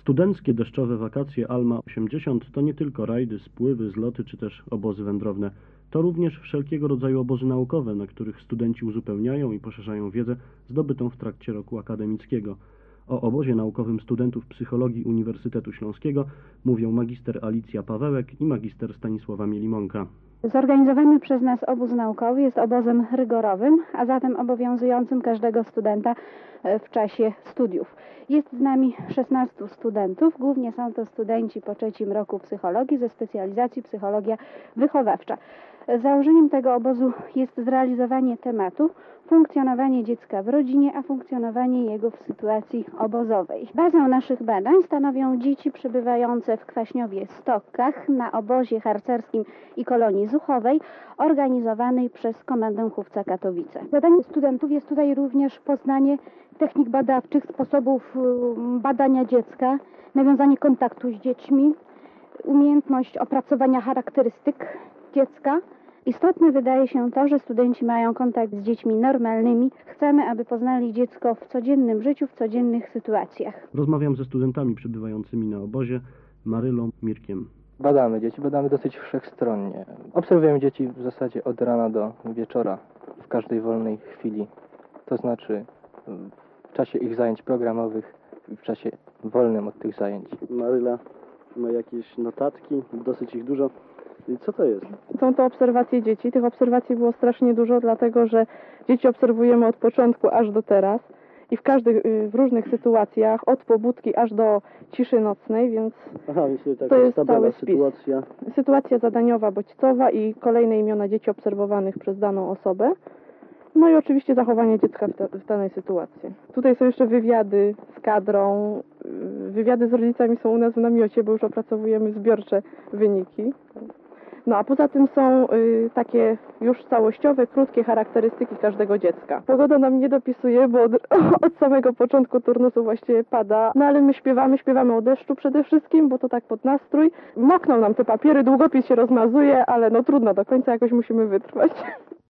Studenckie deszczowe wakacje Alma 80 to nie tylko rajdy, spływy, zloty czy też obozy wędrowne. To również wszelkiego rodzaju obozy naukowe, na których studenci uzupełniają i poszerzają wiedzę zdobytą w trakcie roku akademickiego. O obozie naukowym studentów psychologii Uniwersytetu Śląskiego mówią magister Alicja Pawełek i magister Stanisława Mielimonka. Zorganizowany przez nas obóz naukowy jest obozem rygorowym, a zatem obowiązującym każdego studenta w czasie studiów. Jest z nami 16 studentów, głównie są to studenci po 3. roku psychologii ze specjalizacji psychologia wychowawcza. Założeniem tego obozu jest zrealizowanie tematu funkcjonowanie dziecka w rodzinie, a funkcjonowanie jego w sytuacji obozowej. Bazę naszych badań stanowią dzieci przebywające w Kwaśniowie Stokkach na obozie harcerskim i kolonii zuchowej organizowanej przez Komendę Chówca Katowice. Zadaniem studentów jest tutaj również poznanie technik badawczych, sposobów badania dziecka, nawiązanie kontaktu z dziećmi, umiejętność opracowania charakterystyk dziecka. Istotne wydaje się to, że studenci mają kontakt z dziećmi normalnymi. Chcemy, aby poznali dziecko w codziennym życiu, w codziennych sytuacjach. Rozmawiam ze studentami przebywającymi na obozie, Marylą, Mirkiem. Badamy dzieci, badamy dosyć wszechstronnie. Obserwujemy dzieci w zasadzie od rana do wieczora, w każdej wolnej chwili. To znaczy w czasie ich zajęć programowych, w czasie wolnym od tych zajęć. Maryla ma jakieś notatki, dosyć ich dużo. I co to jest? Są to obserwacje dzieci. Tych obserwacji było strasznie dużo, dlatego że dzieci obserwujemy od początku aż do teraz i w różnych sytuacjach, od pobudki aż do ciszy nocnej, więc to jest cały spis. Sytuacja zadaniowa, bodźcowa i kolejne imiona dzieci obserwowanych przez daną osobę. No i oczywiście zachowanie dziecka w danej sytuacji. Tutaj są jeszcze wywiady z kadrą. Wywiady z rodzicami są u nas w namiocie, bo już opracowujemy zbiorcze wyniki. No a poza tym są takie już całościowe, krótkie charakterystyki każdego dziecka. Pogoda nam nie dopisuje, bo od samego początku turnusu właściwie pada. No ale my śpiewamy o deszczu przede wszystkim, bo to tak pod nastrój. Mokną nam te papiery, długopis się rozmazuje, ale no trudno, do końca jakoś musimy wytrwać.